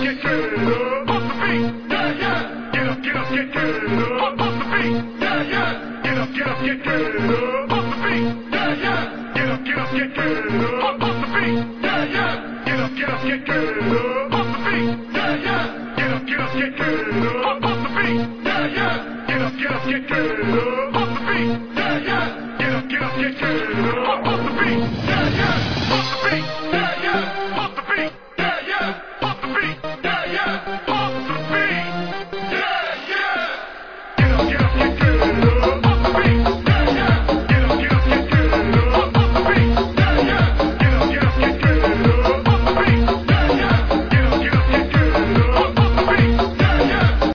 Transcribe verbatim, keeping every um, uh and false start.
get good. Bump the beat, yeah, yeah. Get up, get up, get good. Bump, bump the beat, yeah, yeah. Get up, get up, get good. Bump the beat, yeah, yeah. Get up, get up, get good. Bump, bump the beat, yeah, yeah. Get up, get up, get good. Bump the beat, yeah, yeah. Get up, get up, get good. Bump, bump the beat, yeah, yeah. Get up, get up, get good.